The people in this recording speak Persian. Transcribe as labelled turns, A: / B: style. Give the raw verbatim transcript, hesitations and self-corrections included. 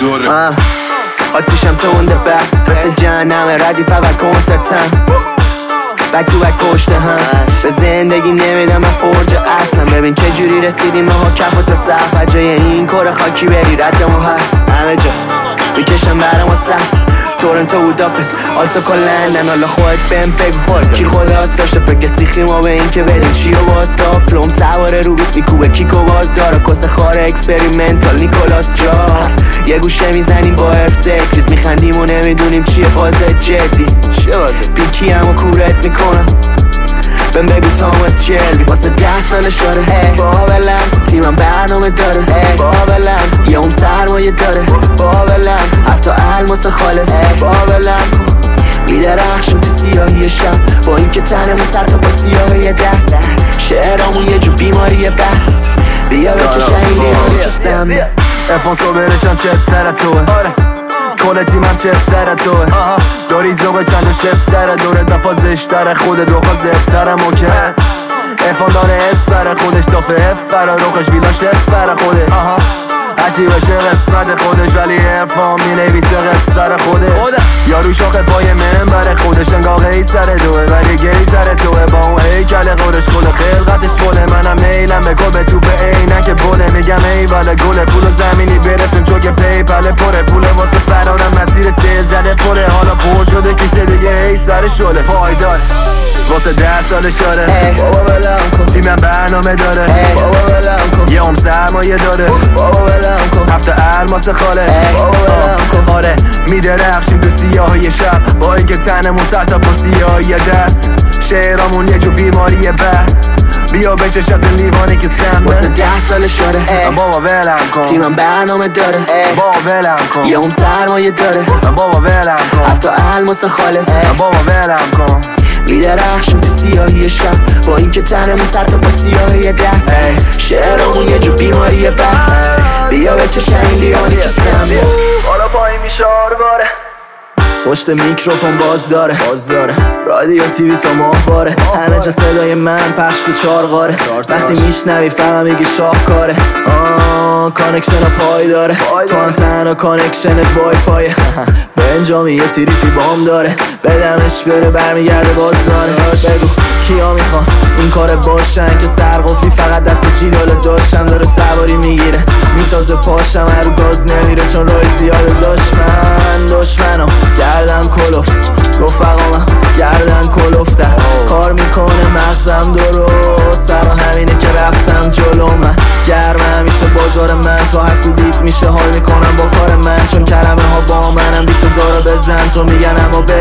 A: داره. آتیشم تو اون بک مثل جهنم ردیف اول کنسرتم بک تو بک پشت هم به زندگی نمیدم من فرج اصلا. ببین چه جوری رسیدیم ما کف و تا سقف جای این کار خاکی بری ردمون هر همه جا میکشم برم و سخت تورنتو بوداپست آلسا کلندن. حالا خودت بهم بگو کی خداست داشته فکر سیخی ما به این که بریم چی و باستاب فلوم سواره رو بیت میکوبه کیکو باز داره کس خاره اکسپریمنتال نیکولاس جا یه گوشه میزنیم با حرف سکریز میخندیم و نمیدونیم چیه بازه جدی چیه بازه پیکی هم و کورت میکنم بهم بگو تاماس چلبی واسه ده سال شاره بابلم تیمم برنامه داره بابلم یه اون سرمایه داره بابلم هفتا الماس خالص بابلم میدرخشم تو سیاهی شب با این که تنمون سر تا با سیاهی دست شعرامون یه جو بیماریه بر بیا به چه شهیلی آرستم
B: افان صبرشم چه تره توه کل تیمم چه سره توه داری زوغ چند و شف سره دوره دفا زشتره خودت روخا زبتره موکه افان داره اسفره خودش دافه افره روخش ویلا شف بره خوده هرچی باشه قسمت خودش ولی افان می نویسه قصر خوده یارو شاخه پای منبره خودش انگاه قیصره دوه ولی گیتره توه با اون هیکل قرش فل خلقتش فله منم میلم به گل به توپ عینک بله میگم ای وله گل پول و زمینی برسیم چون که پی پله پره پوله واسه فرارم مسیر سیل زده پره حالا پر شده کیسه دیگه ای سر شله پایدار واسه ده سال شاره بابا بلم کن تیمم برنامه داره بابا بلم کن یه عم سرمایه داره بابا بلم کن هفته الماس خالص بابا بلم کن آره میدرخشیم تو سیاهی شب با اینکه تنمون سر تا با سیاهی دست شعرامون یه جو بیماریه بر بیا بچش از لیوانی که سمه
A: واسه ده سال شاره
B: بابا ولم کن
A: تیمم برنامه داره
B: بابا ولم کن
A: یه اون سرمایه داره
B: بابا ولم کن
A: هفتا الماس خالص
B: بابا ولم کن
A: میدرخشم تو سیاهی شب با این که تنمون سر تا با سیاهی دست شعرامون یه جو بیماریه بر بیا به چه شهین لیانی که سمه
B: حالا پایی میشه آرواره پشت میکروفون باز داره باز داره رادیو تیوی تا ماهواره همه جا صدای من پخش تو چارغاره وقتی میشنوی فقط میگی شاهکاره آه کانکشن ها پای داره تو هم تنها کانکشنت وای فایه بنجامی یه تریپی بام داره بدمش بره برمیگرده باز داره بگو کیا میخوان این کار باشن که سرقفلی فقط دست جیدال داشتم داره سواری میگیره میتازه پاشم هر گاز نمیره چون رای زیاده دشمن دشمنو گردم کلوف رفقامم گردن کلوفتر کار میکنه مغزم درست برا همینه که رفتم جلو من گرم همیشه بازار من تو حسودیت میشه حال میکنم با کار من چون کلمه ها با منم بی تو داره بزن تو میگن اما